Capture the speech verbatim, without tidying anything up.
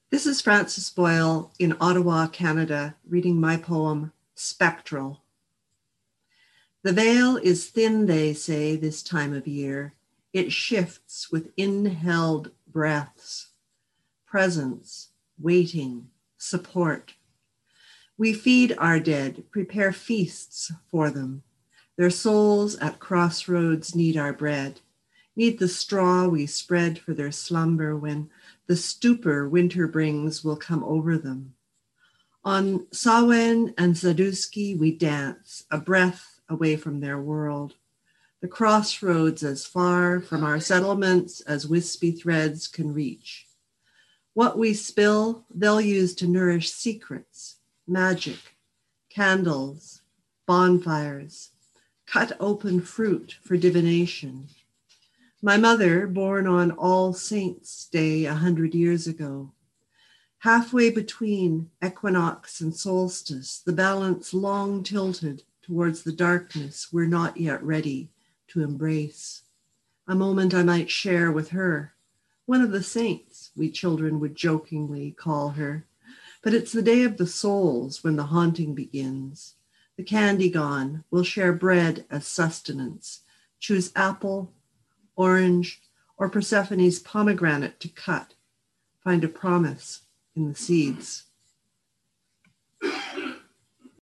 This is Frances Boyle in Ottawa, Canada, reading my poem, Spectral. The veil is thin, they say, this time of year. It shifts with inhaled breaths, presence, waiting, support. We feed our dead, prepare feasts for them. Their souls at crossroads need our bread, need the straw we spread for their slumber when the stupor winter brings will come over them. On Samhain and Zaduski we dance, a breath away from their world. The crossroads as far from our settlements as wispy threads can reach. What we spill, they'll use to nourish secrets, magic, candles, bonfires, cut open fruit for divination. My mother, born on All Saints' Day a hundred years ago. Halfway between equinox and solstice, the balance long tilted towards the darkness we're not yet ready to embrace. A moment I might share with her, one of the saints, we children would jokingly call her. But it's the day of the souls when the haunting begins. The candy gone, we'll share bread as sustenance, choose apple, orange, or Persephone's pomegranate to cut, find a promise in the seeds.